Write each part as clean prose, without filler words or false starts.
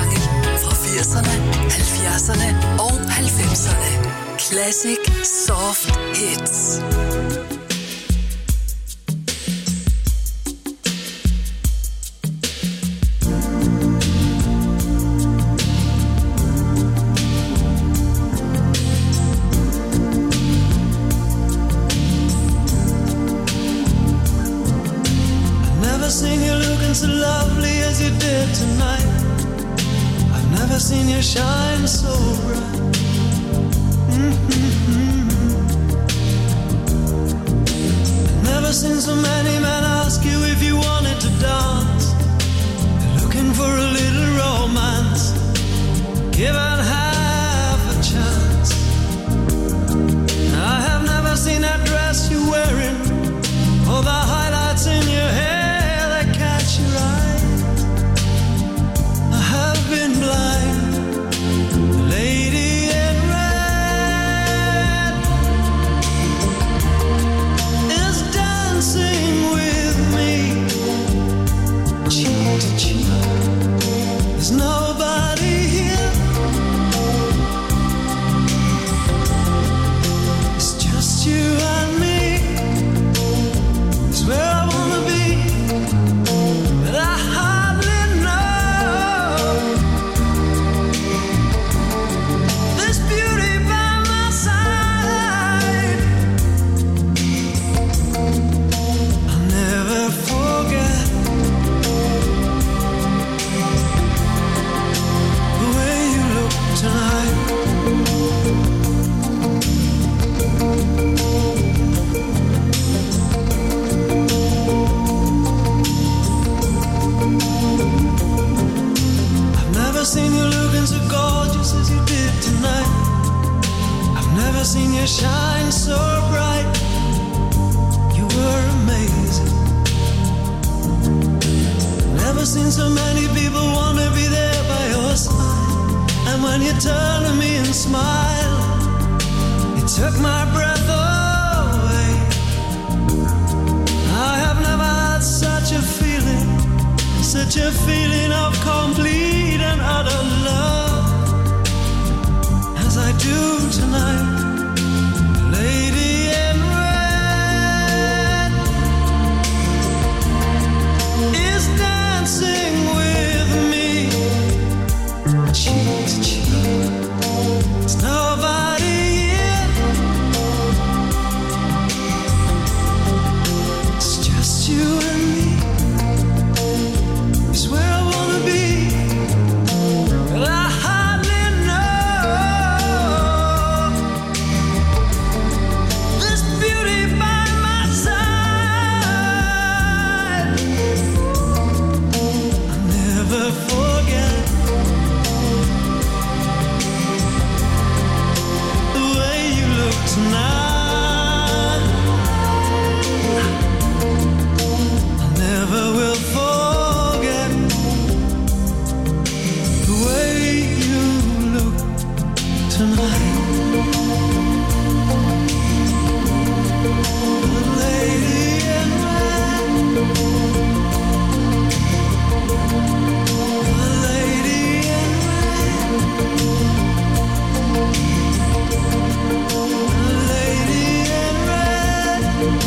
sange fra 80'erne, 70'erne og 90'erne. Classic Soft Hits. Seen you looking so lovely as you did tonight. I've never seen you shine so bright. I've never seen so many men ask you if you wanted to dance. You're looking for a little romance, given half a chance. I have never seen that dress you're wearing, or the highlights in your hair. Been blind, lady in red is dancing with me, cheek to cheek. There's nobody here. It's just you and me. It's where I wanna be, but I hardly know. Seen you looking so gorgeous as you did tonight. I've never seen you shine so bright. You were amazing. Never seen so many people want to be there by your side. And when you turn to me and smile, it took my breath away. I have never had such a feeling, such a feeling of complete and utter love as I do tonight. Lady in red is dancing with me, cheek to cheek. There's nobody here. It's just you and me. It's where I wanna be, but I hardly know. This beauty by my side, I'll never forget the way you look tonight. I never will forget the way you look tonight. The lady in red, the lady in red, the lady in red,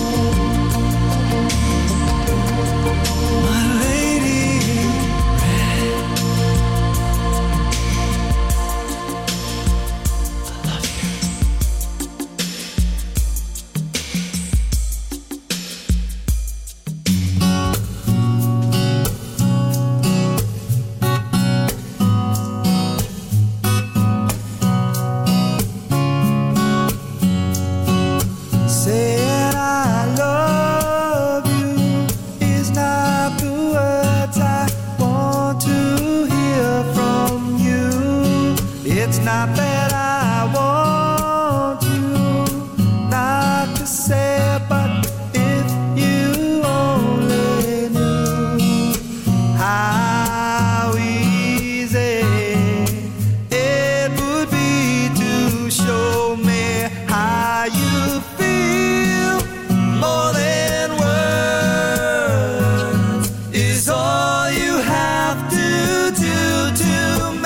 my lady in red. I love you. Saying I love you is not the words I want to hear from you. It's not that I want you not to say, but if you only knew how easy it would be to show me how you feel. More than words is all you have to do to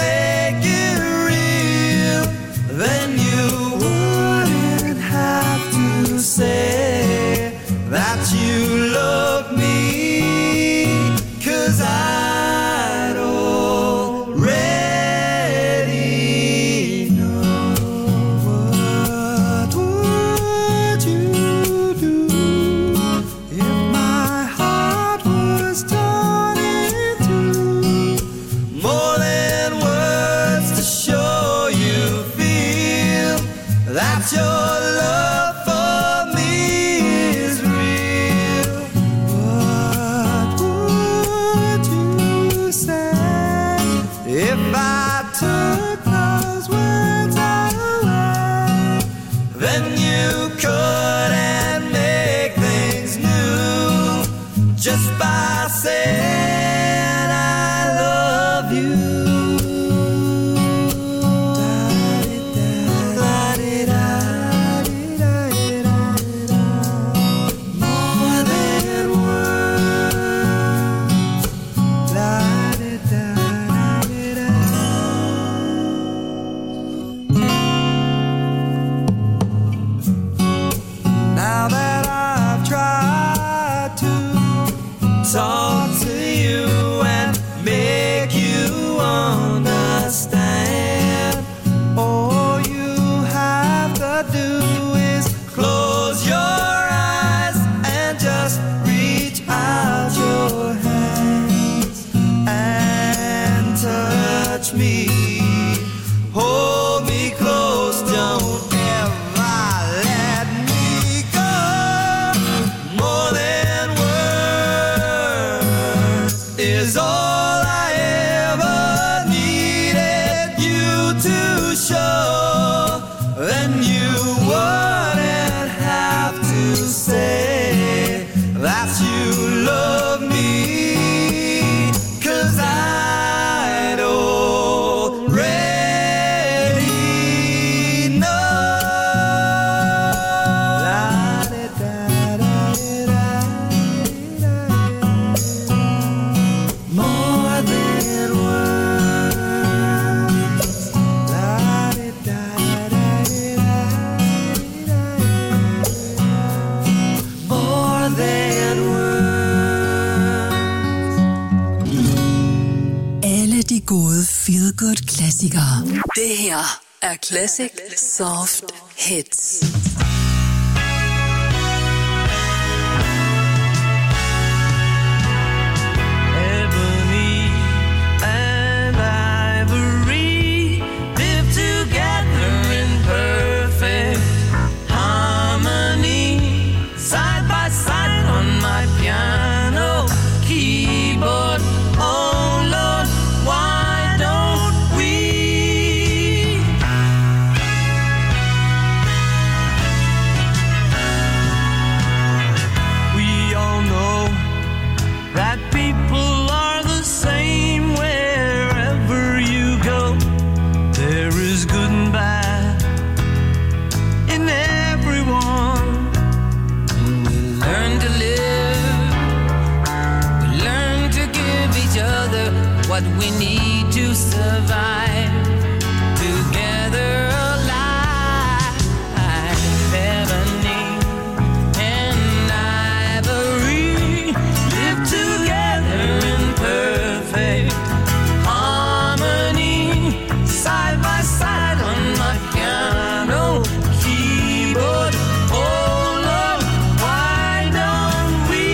that your love for me is real. What would you say if I took those words away? Then you couldn't make things new just by saying I love you. Talk to you and make you understand. All you have to do is close your eyes and just reach out your hands and touch me. Hold me close, don't ever let me go. More than is all I ever needed you to show. Then you wouldn't have to say that you love me, 'cause I'd already know. De gode feel-good-klassikere. Det her er Classic Soft Hits. Ebony and ivory live together in perfect harmony, side by side on my piano keyboard. Oh Lord, why don't we? We all know that people are the same wherever you go. There is good and bad in everyone. And we learn to live, we learn to give each other what we need to survive. Together alive, ebony and ivory live together in perfect harmony, side by side on my piano keyboard. Oh Lord, why don't we?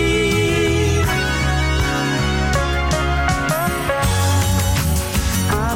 I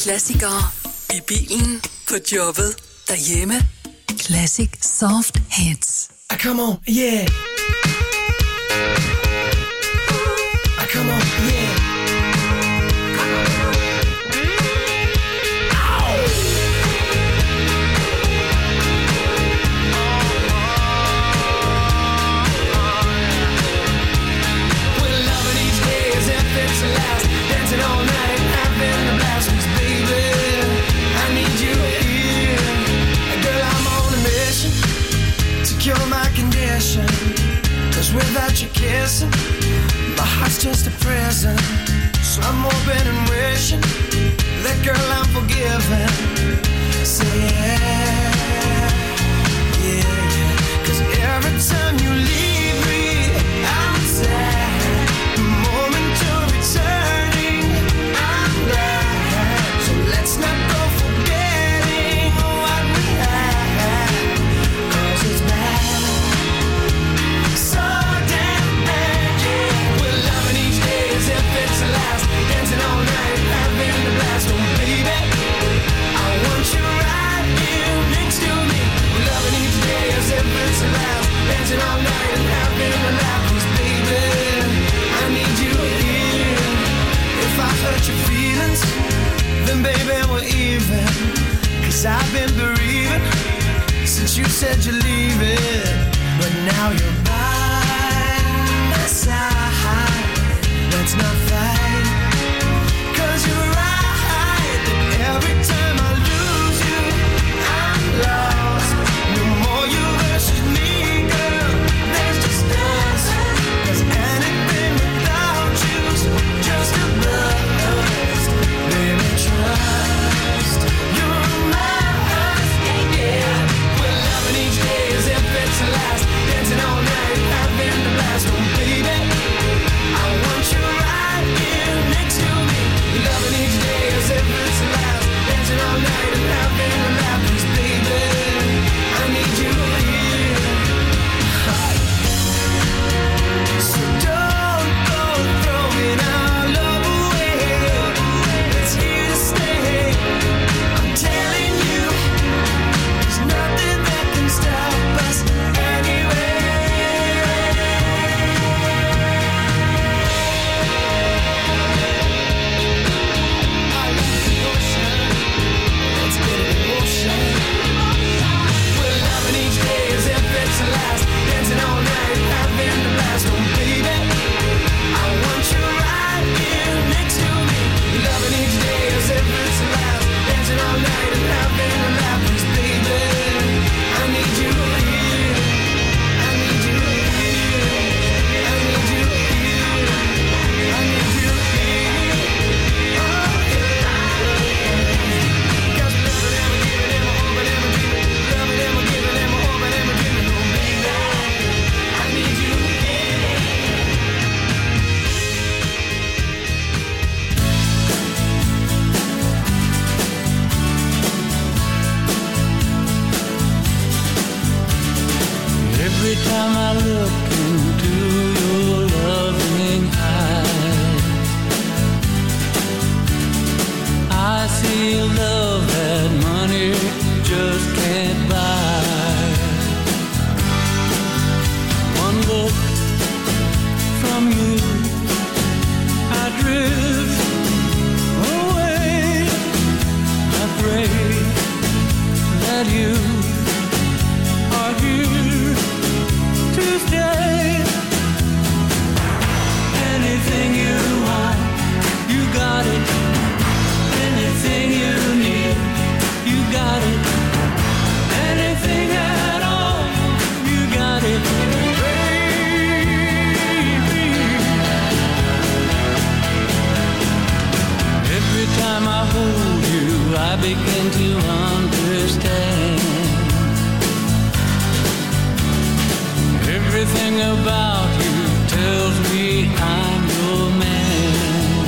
Klassikere i bilen, på jobbet, derhjemme. Classic Soft Hits. Come on, yeah. Come on, yeah. Dancing all night, having a blast, 'cause baby, I need you here. Girl, I'm on a mission to cure my condition, 'cause without you kissing, my heart's just a prison. So I'm hoping and wishing that, girl, I'm forgiven. Say yeah, yeah, yeah. 'Cause every time you leave me, I'm sad. Momentary turning, I'm glad. So let's not go forgetting what we had, 'cause it's bad, so damn bad, yeah. We're loving each day as if it's the last, dancing all night, having a blast. Oh baby, I want you right here next to me. We're loving each day as if it's the last, dancing all night and having a laugh. 'Cause baby, I need you here. If I hurt your feelings, then baby we're even. 'Cause I've been bereaving since you said you're leaving. But now you're by my side. Let's not fight, 'cause you're right that every time I lose you, I'm lost. No more you versus me, girl, there's just us. 'Cause anything without you's just a bust. Baby, trust, you're mine, yeah. We're loving each day as if it's the last, dancing all night, having a blast. Oh baby, I want you right here next to me. We're loving each day as if it's the last, dancing all night and having a laugh. 'Cause baby, I need you here. So don't go throwing our love away. It's here to stay. I'm telling you, there's nothing that can stop us anyway. I love the ocean. Let's get it in motion. We're loving each day as if it's the last, dancing all night, having a blast. Oh baby, I want you right here next to me. We're loving each day as if it's the last, dancing all night and having a laugh. 'Cause baby, I need you here. I need you here. I need you here. I need you here. Oh yeah. 'Cause loving and we're giving and we're hoping and we're dreaming. Loving and we're giving and we're hoping and we're dreaming. Oh baby, I need you here. Every time I look into your loving eyes, I see love that money just can't buy. One look from you, I drift away. I pray that you are here to stay. Anything you want, you got it. Anything you need, you got it. Anything at all, you got it, baby. Every time I hold you, I begin to understand. Everything about you tells me I'm your man.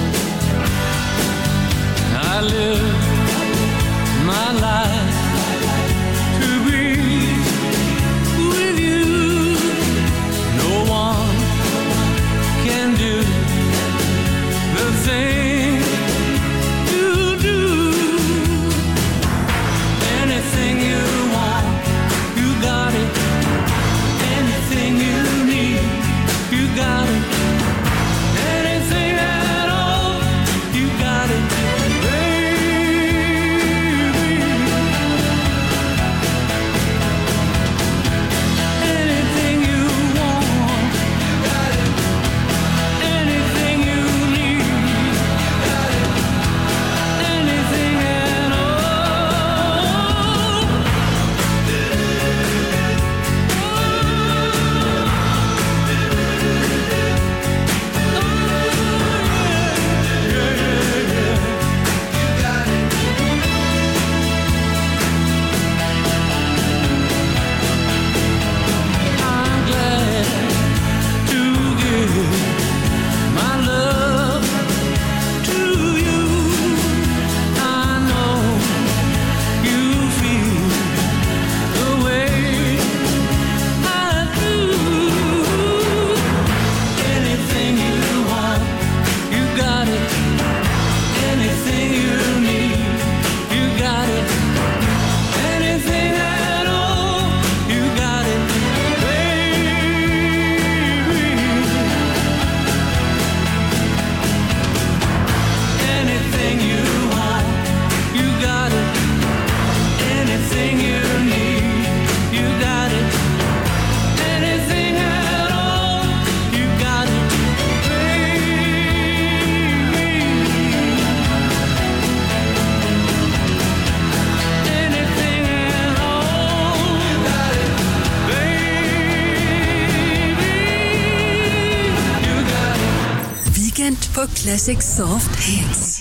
I live my life to be with you. No one can do the thing you do. på Classic Soft Hits.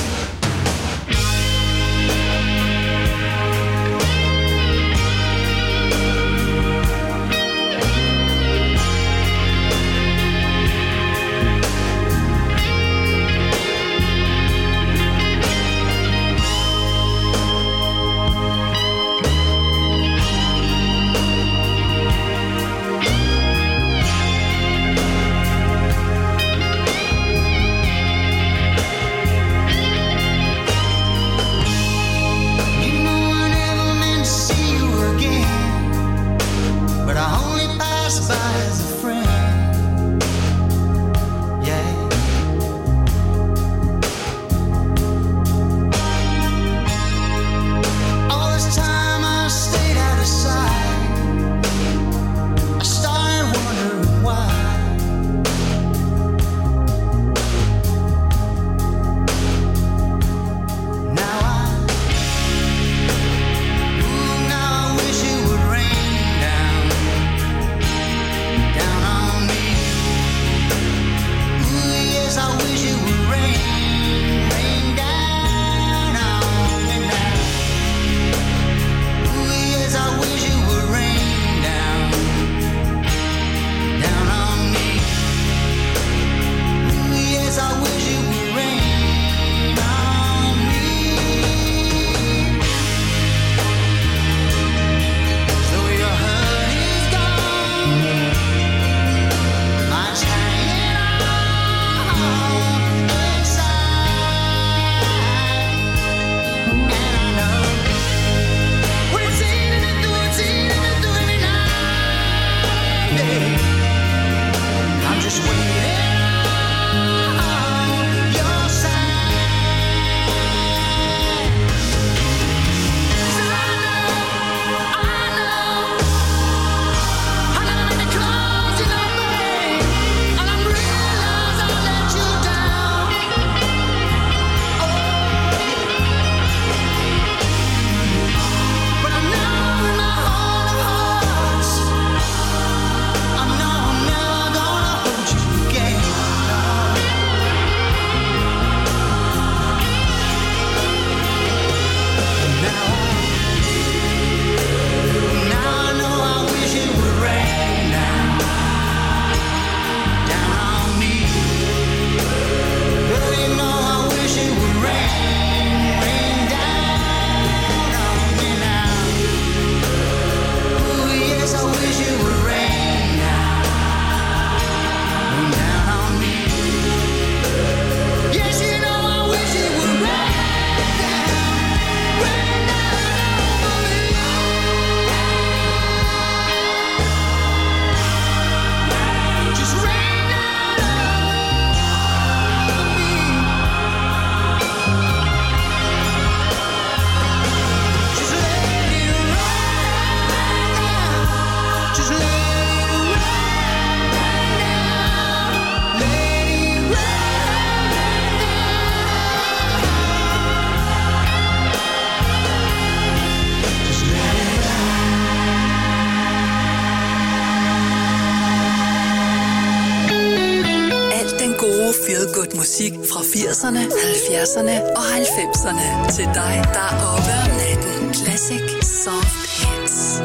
feel-good musik fra 80'erne, 70'erne og 90'erne. Til dig, der er oppe om natten. Classic Soft Hits.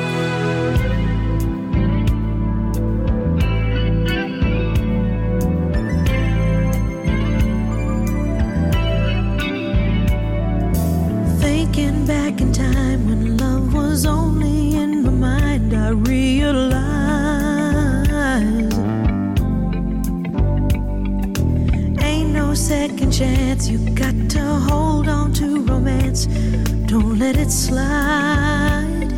Thinking back in time when love was only in my mind, I realized ain't no second chance. You got to hold on to romance, don't let it slide.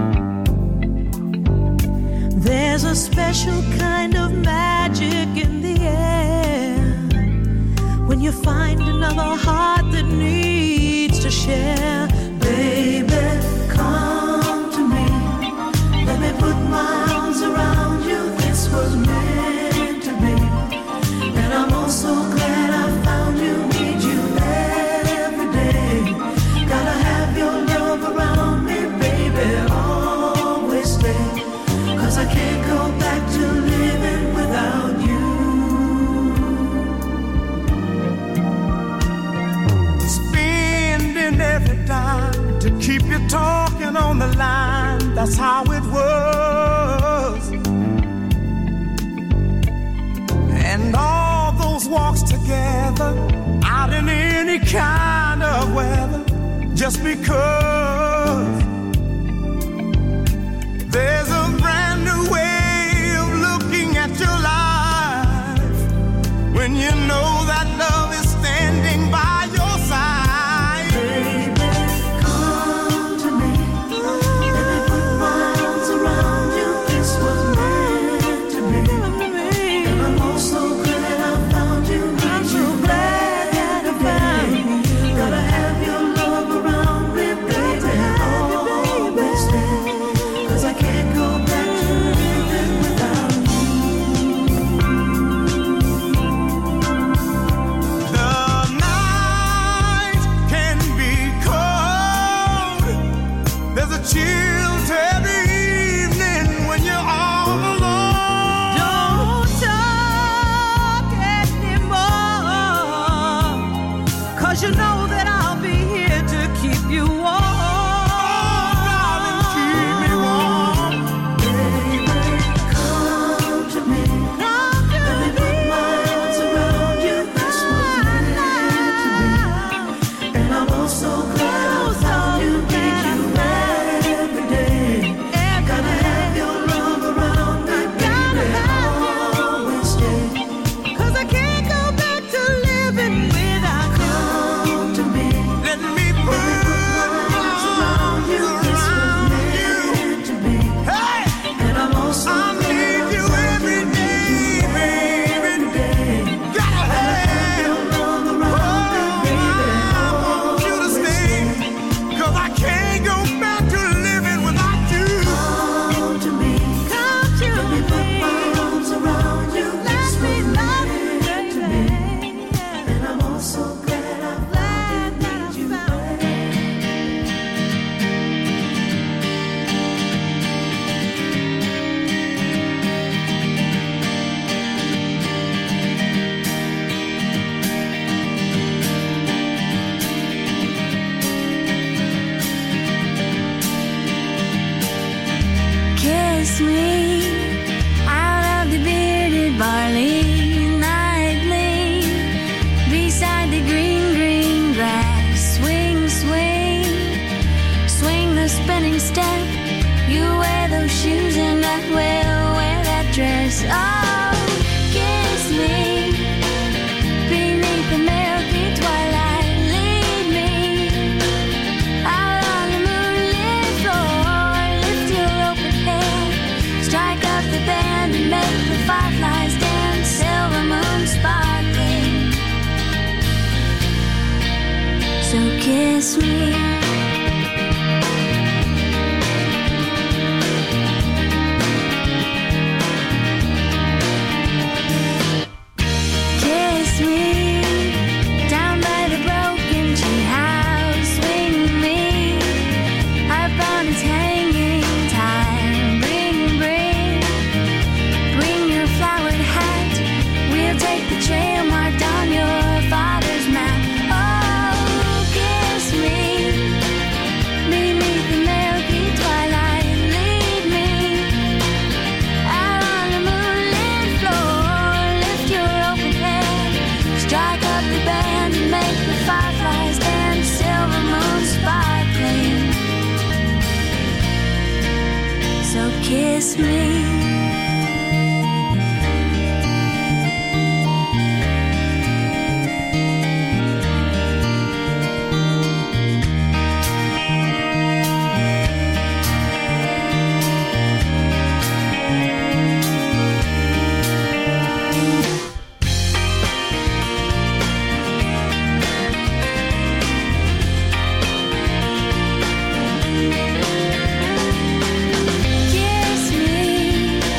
There's a special kind of magic in the air when you find another heart that needs to share. Baby, come to me, let me put my arms around you. This was meant to be, and I'm also glad I found you. Need you every day, gotta have your love around me, baby, always stay, 'cause I can't go back to living without you. that's how it was. And all those walks together, out in any kind of weather, just because there's a brand new way of looking at your life when you know that love is standing by your side. Baby, come to me. Let me put my arms around you. This was meant to be. And I'm also glad I found you. I'm so glad that I found you. Gotta have your love around me, baby. Always stay. 'Cause I can't go back to living without you. The night can be cold. There's a chill to every evening when you're all alone. Don't talk anymore, 'cause you know that I'll be here to keep you warm. Darling, keep me warm. Baby, come to me. Let me put my arms around you. This was meant to be. And I'm also glad I found you. Need you every day. Gotta have your love around me, baby. Always stay. 'Cause I can't go back to living without you. Come to me. Let me put my arms around you. This was meant to be. Hey, And I'm also I need you every day, baby. Gotta have your love around me, baby. I want you to stay, 'cause I can't go back to living without you. Come to me. Come to me. Let me put my arms around you. Let me love you, baby. And I'm also glad I found you. Kiss me out of the bearded barley nightly, beside the green, green grass. Swing, swing, swing the spinning step. You wear those shoes and I will wear that dress. Oh, kiss me beneath the milky twilight. Lead me out on the moonlit floor. Lift your open head, strike up the band and make the fireflies dance. Silver moon sparkling. So kiss me. Kiss me down by the broken tree house. Swing me up on its hanging time. Bring, bring, bring your flowered hat. We'll take the trail marked on your father's map. Oh, kiss me beneath the milky twilight. Lead me out on the moonlit floor. Lift your open head, strike up the band and make the fireflies dance. Silver moon sparkling. So kiss me. Kiss me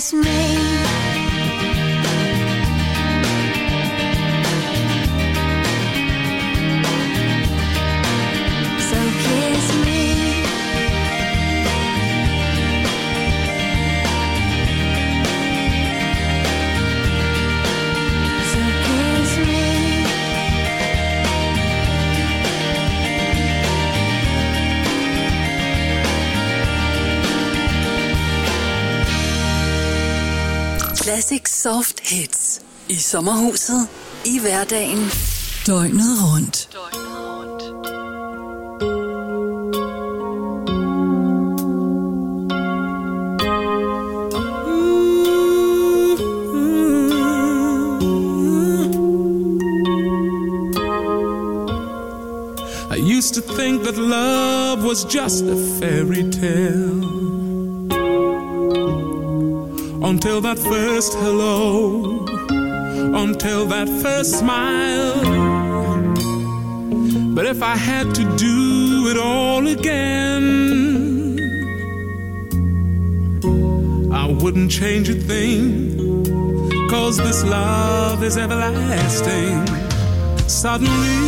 kiss me. So kiss me. So kiss me. Classic Soft Hits. I sommerhuset, i hverdagen, døgnet rundt. I used to think that love was just a fairy tale, until that first hello, until that first smile. But if I had to do it all again, I wouldn't change a thing, 'cause this love is everlasting. Suddenly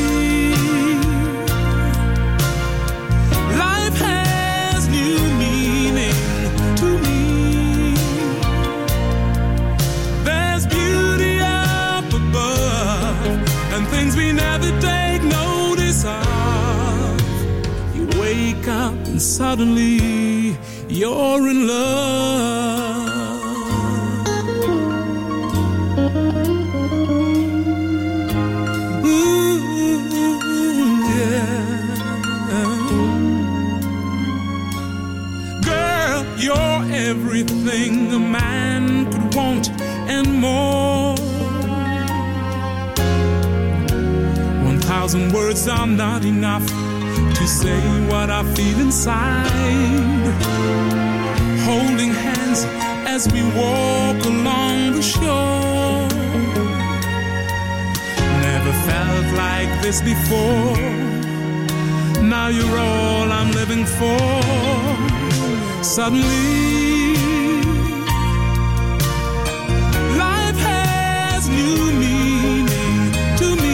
things we never take notice of. You wake up and suddenly you're in love. Ooh, yeah. Girl, you're everything a man could want and more. 1,000 words are not enough to say what I feel inside. Holding hands as we walk along the shore. Never felt like this before. Now you're all I'm living for. Suddenly life has new meaning to me.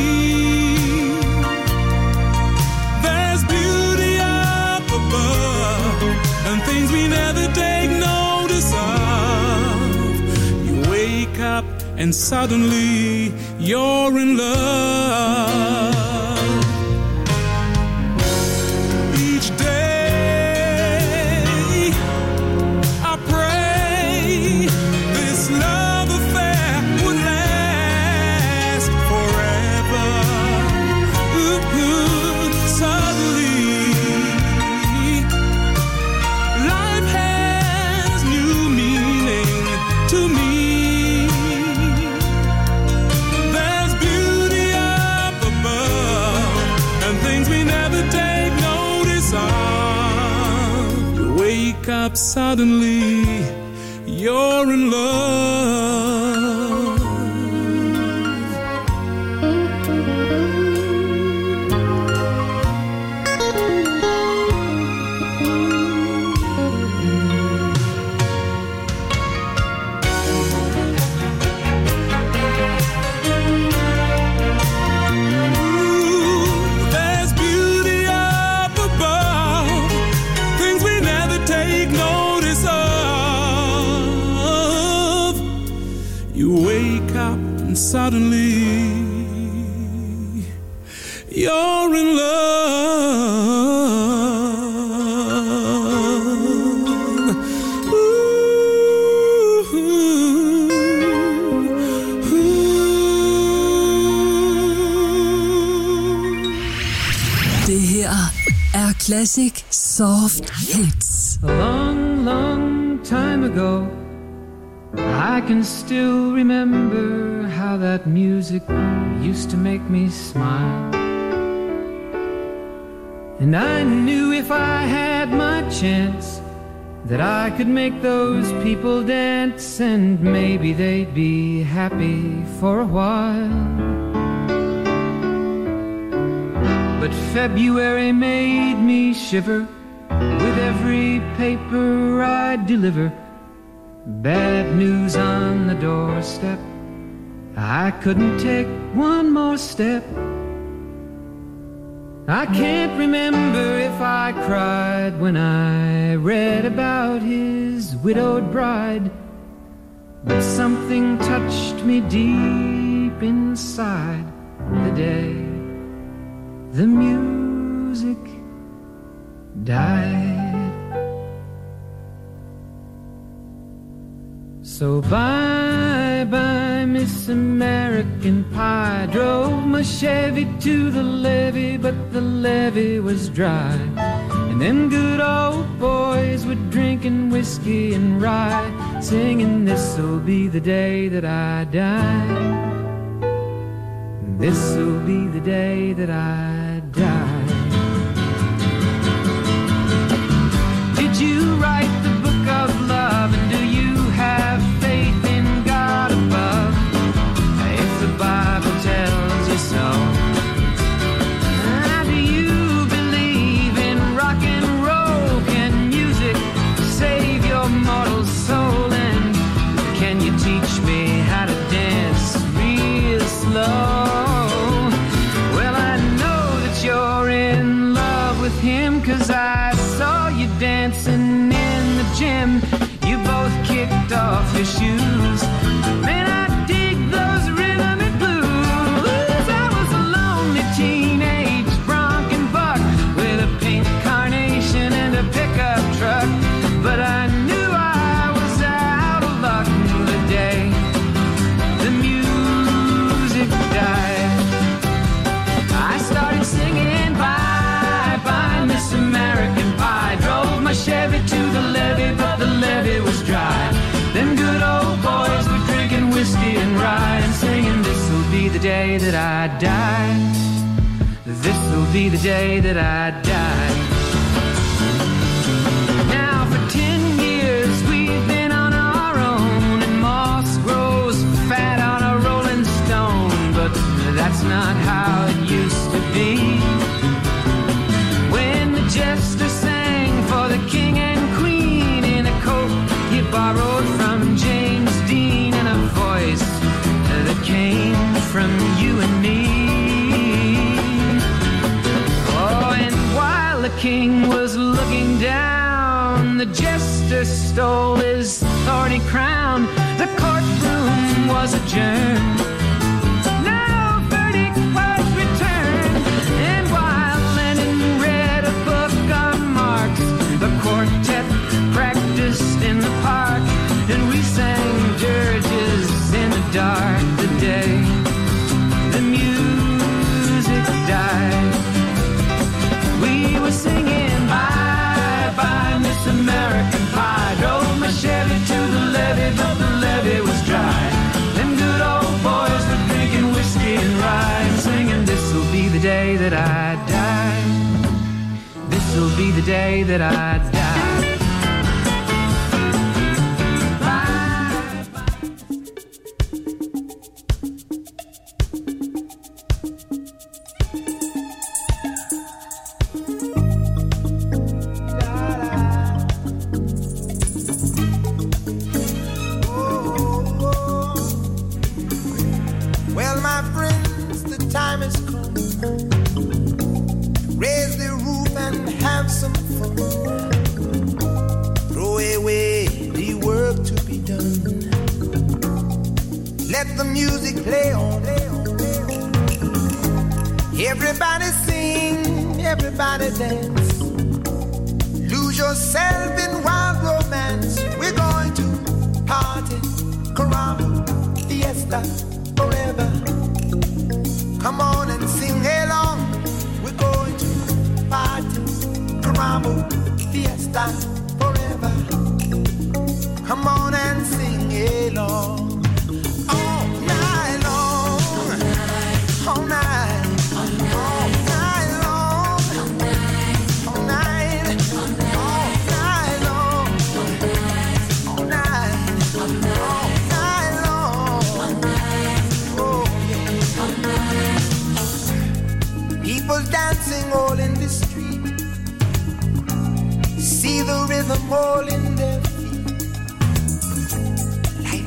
And things we never take notice of. You wake up and suddenly you're in love. Each day I pray this love affair would last forever. Ooh, suddenly to me. There's beauty up above and things we never take notice of. You wake up suddenly, you're in love. Suddenly you're in love. Ooh, ooh. Det her er Classic Soft Hits. A long, long time ago, I can still remember how that music used to make me smile. And I knew if I had my chance that I could make those people dance, and maybe they'd be happy for a while. But February made me shiver with every paper I deliver. Bad news on the doorstep. I couldn't take one more step. I can't remember if I cried when I read about his widowed bride, but something touched me deep inside the day the music died. So bye-bye, Miss American Pie. Drove my Chevy to the levee, but the levee was dry. And them good old boys were drinking whiskey and rye, singing, this'll be the day that I die. This'll be the day that I die. Did you write the book of love, and do you have faith in God above? If the Bible tells you so, do you believe in rock and roll? Can music save your mortal soul? And can you teach me how to dance real slow? Well, I know that you're in love with him, 'cause I saw you dancing in the gym. You both kicked off your shoes. Man, I dig those rhythm and blues. I was a lonely teenage bronc and buck with a pink carnation and a pickup truck, but I knew I was out of luck the day the music died. I started singing bye-bye, Miss American Pie. Drove my Chevy to the levee, but the levee was dry. Them good old boys were drinking whiskey and rye and singing, this'll be the day that I die. This'll be the day that I die. Now for 10 years we've been on our own, and moss grows fat on a rolling stone, but that's not how it used to be. When the jester sang for the king and queen in a coat he borrowed from James Dean, and a voice that came from you and me. Oh, and while the king was looking down, the jester stole his thorny crown. The courtroom was adjourned. No verdict was returned. And while Lennon read a book on Marx, the quartet practiced in the park, and we sang dirges in the dark the day the music died. We were singing bye-bye, Miss American Pie. Drove my Chevy to the levee, but the levee was dry. Them good old boys were drinking whiskey and rye and singing, this'll be the day that I die. This'll be the day that I die. Well, my friends, the time has come. Raise the roof and have some fun. Throw away the work to be done. Let the music play on. Everybody sing, everybody dance. Lose yourself in wild romance. We're going to party, caramba, fiesta, forever. Come on and sing along. We're going to party, caramba, fiesta, forever. Come on and sing along. All night long, all night, all night long, all night, all night long, all night, all night long. Oh yeah. People dancing all in the street. See the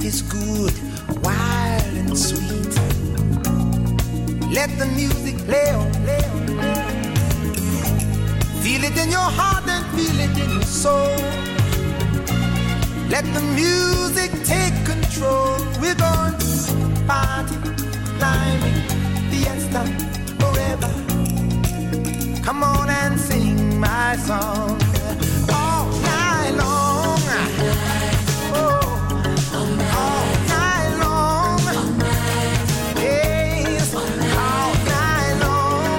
is good, wild and sweet. Let the music play on, play on, play on. Feel it in your heart and feel it in your soul. Let the music take control. We're going to party, climbing, fiesta, forever. Come on and sing my song all night long. Oh, all night long. Yes, all night long.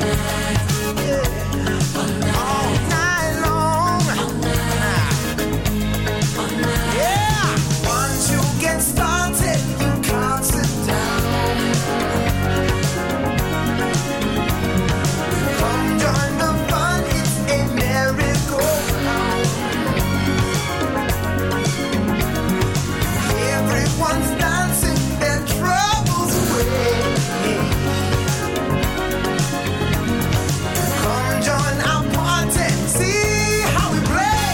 Yeah, all night long. Yeah, once you get started, you can't sit down. Come join the fun, it's a merry-go-round. Everyone's dancing their troubles away. Come join our party, see how we play.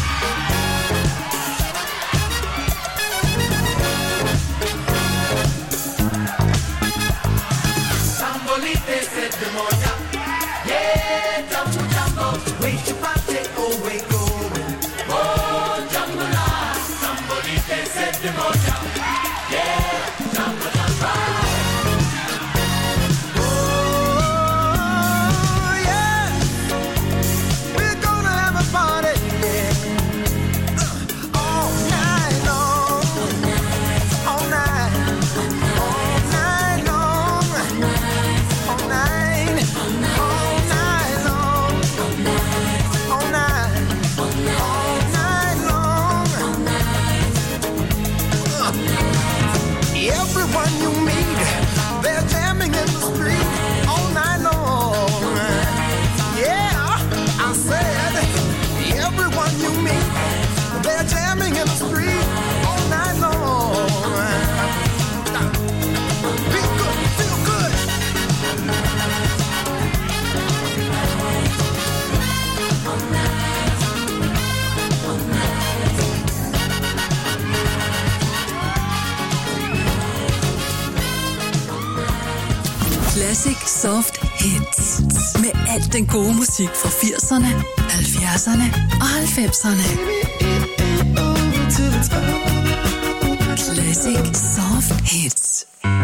Sambolite se demoja, yeah, jumbo jumbo, wait your party, oh wait going, oh jumbo la, sambolite se demoja, yeah, jumbo jumbo. Oh yeah, we're gonna have a party, yeah, all night long, all night, all night long. All night, all night long, all night, all night long. Everyone you meet, they're jamming in the street all night long. Yeah, I said, everyone you meet, they're jamming in the street all night long. Feel good, feel good. Classic Soft Hits. Med alt den gode musik fra 80'erne, 70'erne og 90'erne. Classic Soft Hits.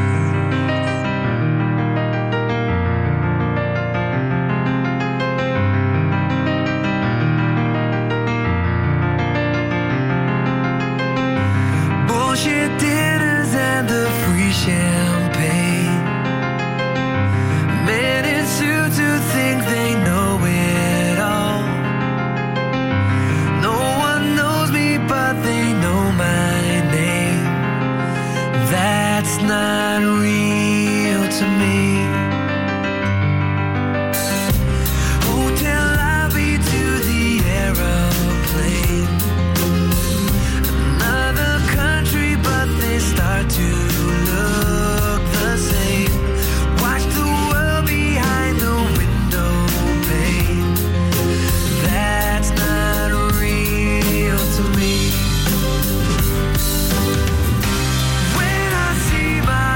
Bullshit dinners and the free champagne. Men in suits who think they know it all. No one knows me, but they know my name. That's not real to me. Hotel lobby to the aeroplane. Another country, but they start to look the same. Watch the world behind the window pane. That's not real to me. When I see my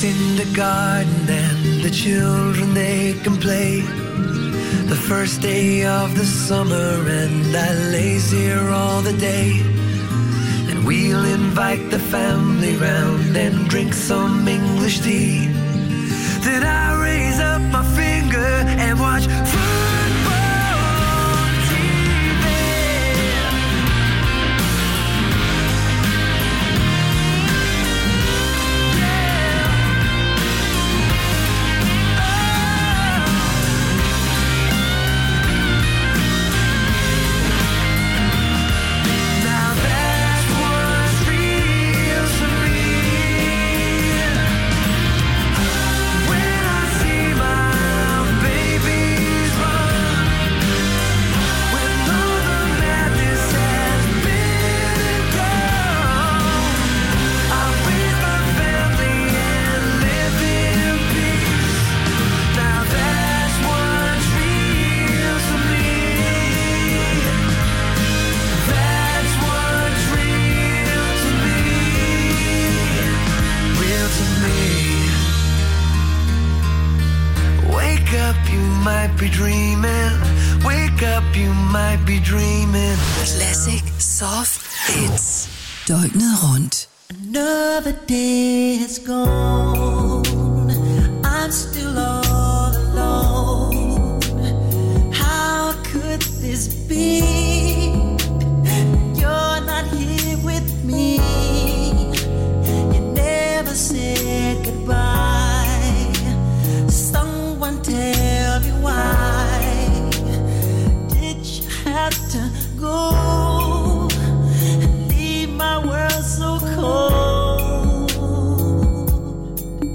in the garden and the children, they can play. The first day of the summer and I lays here all the day. And we'll invite the family round and drink some English tea. Then I raise up my finger and watch football on TV. Be dreaming. Wake up, you might be dreaming. Classic Soft Hits. Døgnet rundt. Another day is gone. I'm still all alone. How could this be? You're not here with me. You never said goodbye. Someone tell me why did you have to go and leave my world so cold?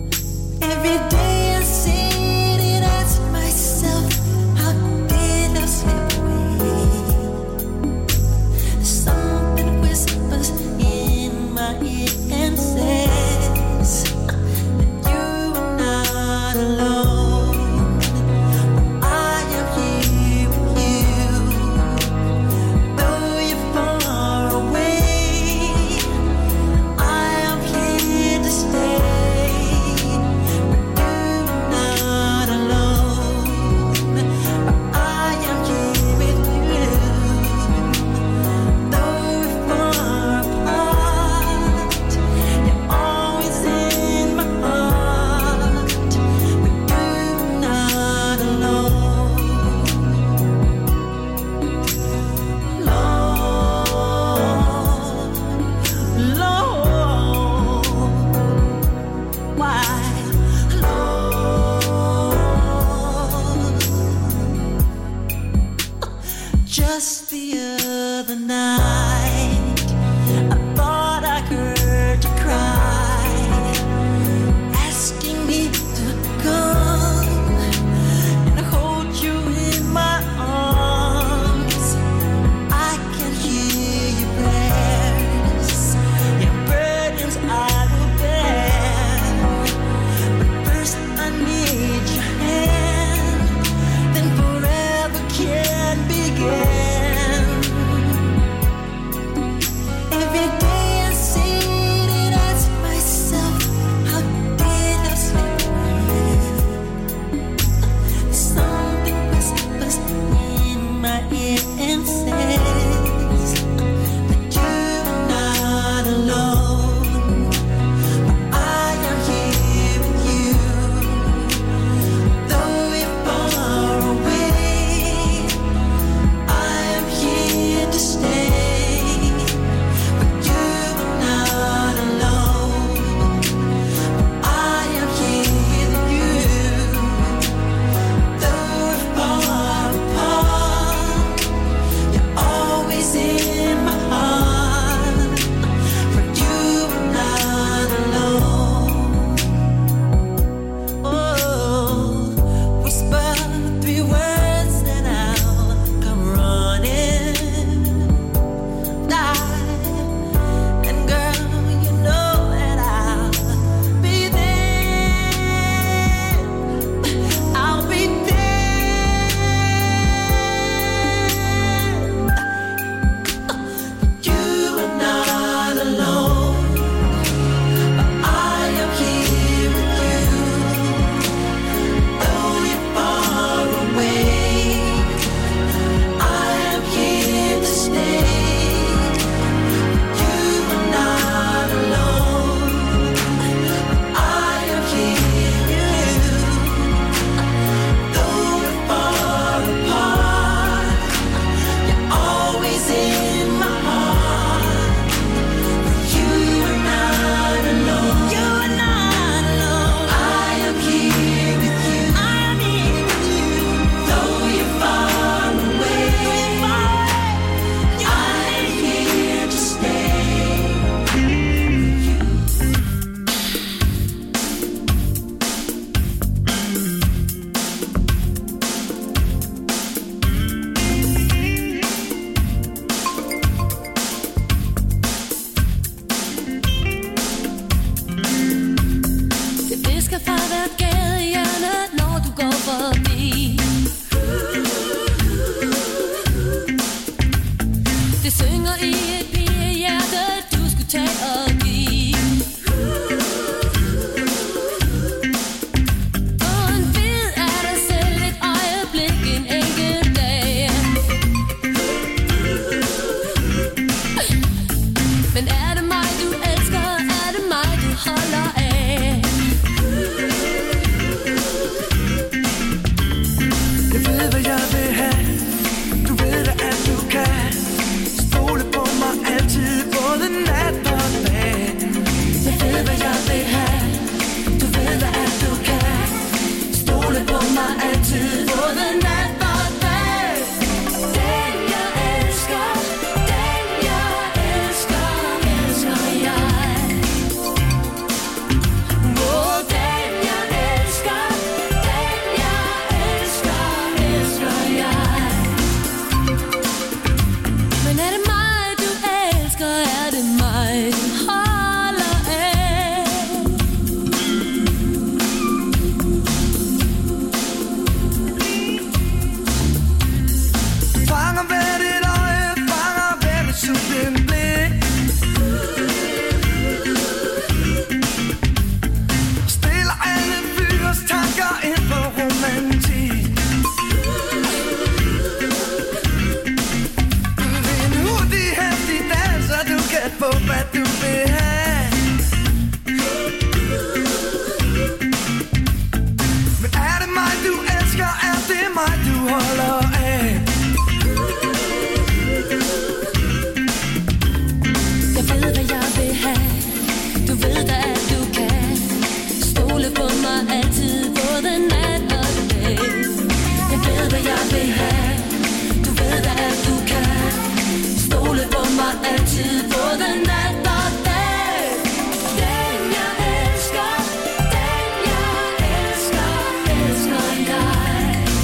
da, at du kan stole på mig altid, både nat og dag. Jeg ved, hvad jeg vil have. Du ved da, at du kan stole på mig altid, både nat og dag. Den jeg elsker, den jeg elsker, elsker jeg.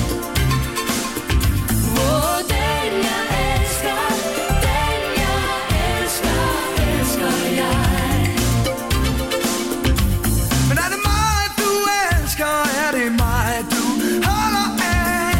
Åh, den jeg elsker, den jeg elsker, elsker jeg. Men er det mig, du elsker? Er det mig, du holder af?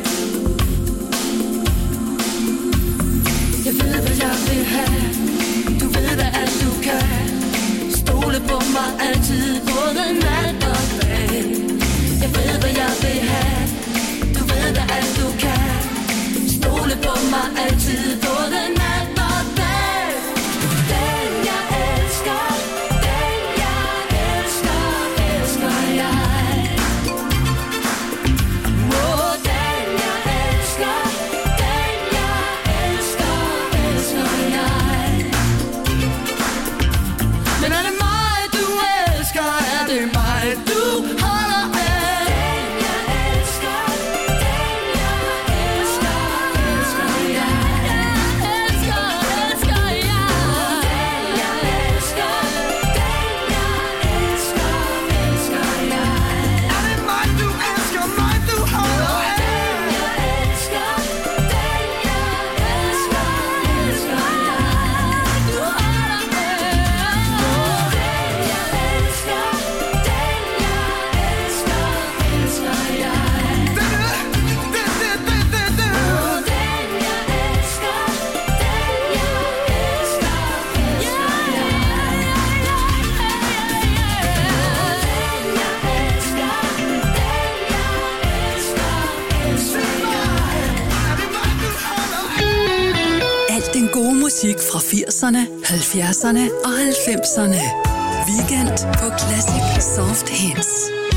Jeg ved, hvad jeg vil have. Du ved da, at du kan stole på mig altid, både nat og dag. Jeg ved, hvad jeg vil have. Du ved da, at du kan stole på mig altid, både nat og dag. Den jeg elsker, den jeg elsker, elsker jeg. Åh, den jeg elsker, den jeg elsker, elsker jeg. Men er det mig, du elsker? Er det mig, du holder af? Den jeg elsker, den jeg elsker, elsker jeg. Elsker, elsker jeg. Den jeg elsker, den jeg elsker, elsker jeg. Er det mig, du elsker? Mig, du holder af? Den jeg elsker, den jeg elsker, elsker jeg. Du holder med. Den jeg elsker, den jeg elsker, elsker jeg. Den jeg elsker, Alt den gode musik fra 80'erne, 70'erne og 90'erne. Weekend på Classic Soft Hits.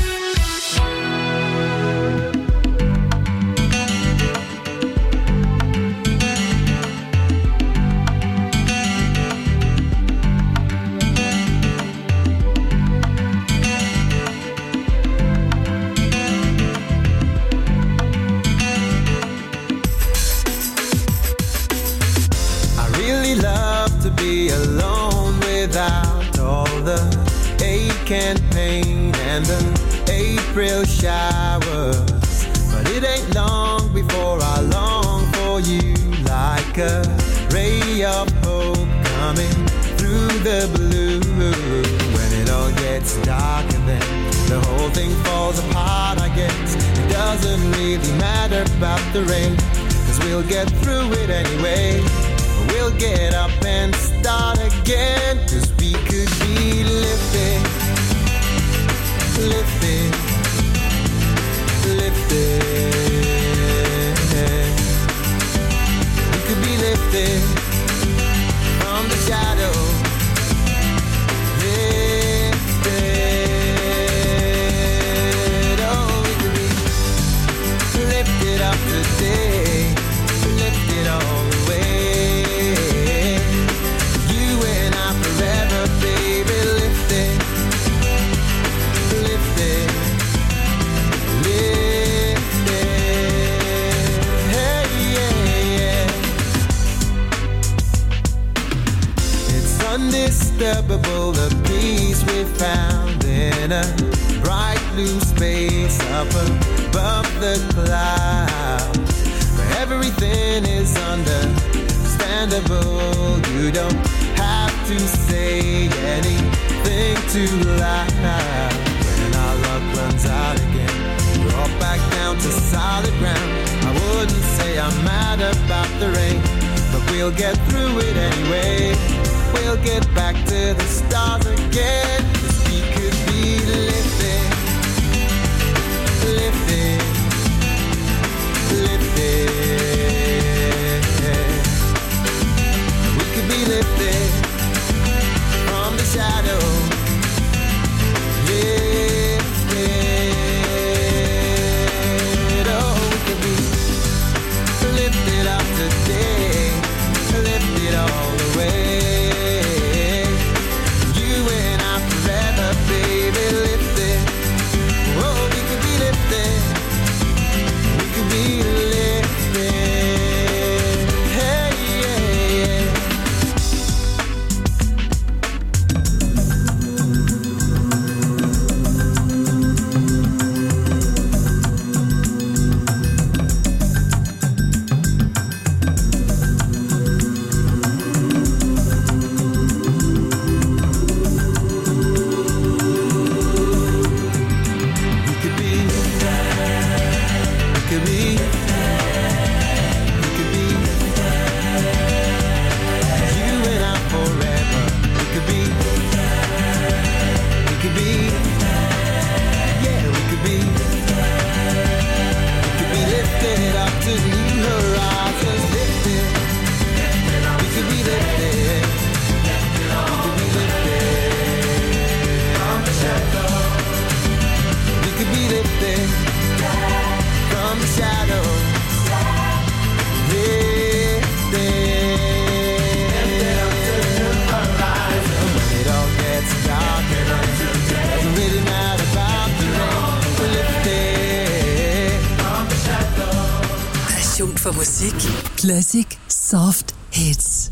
I really love to be alone without all the ache and pain and the April showers. But it ain't long before I long for you, like a ray of hope coming through the blue. When it all gets dark and then the whole thing falls apart, I guess it doesn't really matter about the rain, 'cause we'll get through it anyway. We'll get up and start again, 'cause we could be lifted, lifted, lifted. We could be lifted from the shadow, lifted. Oh, we could be lifted up today, lifted all the way. Undisturbable, the peace we found in a bright blue space up above the clouds, where everything is understandable. You don't have to say anything too loud. When our luck runs out again, we're all back down to solid ground. I wouldn't say I'm mad about the rain, but we'll get through it anyway. We'll get back to the stars again, 'cause we could be lifted, lifted, lifted. We could be lifted from the shadow, lifted. Oh, we could be lifted up today, lifted all the way. You and I lifted from the shadows. Lifted up to the horizon. When it all gets dark, it doesn't really matter about the rain. We're lifted from the shadows. Passion for musik. Classic Soft Hits.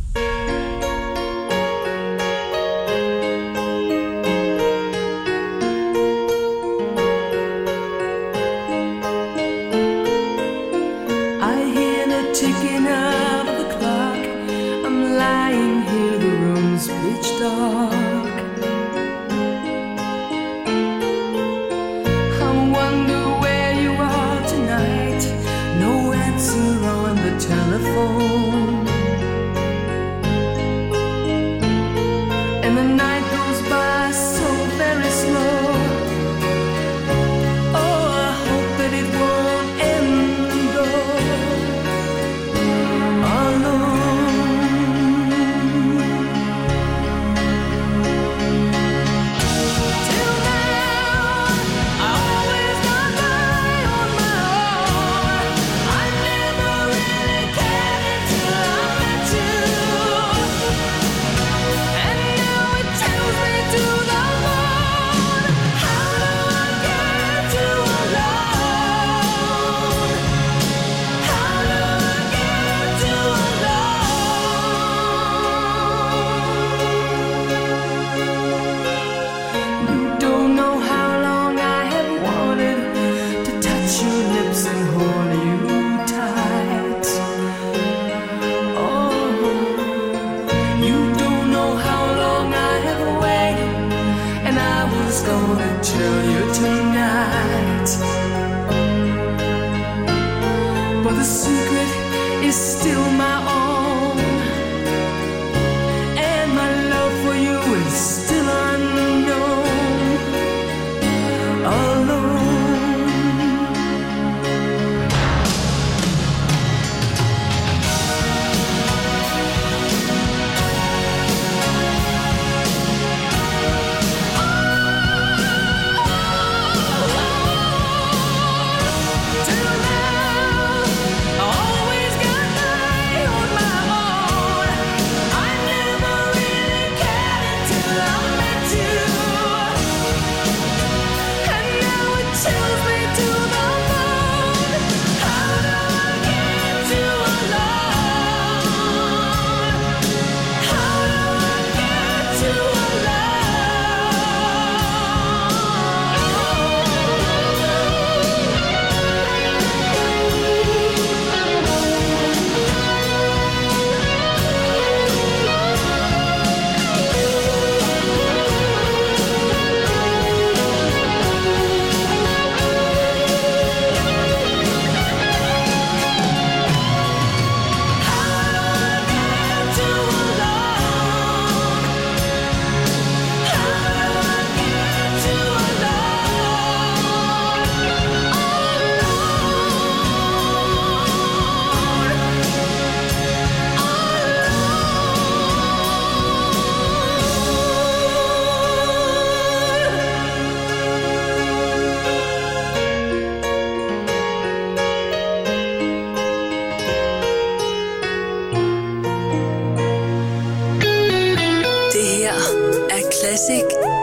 Classic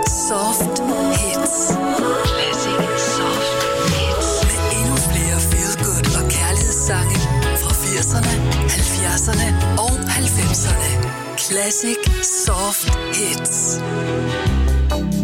Soft Hits. Classic Soft Hits. Med endnu flere feel-good og kærlighedssange fra 80'erne, 70'erne og 90'erne. Classic Soft Hits.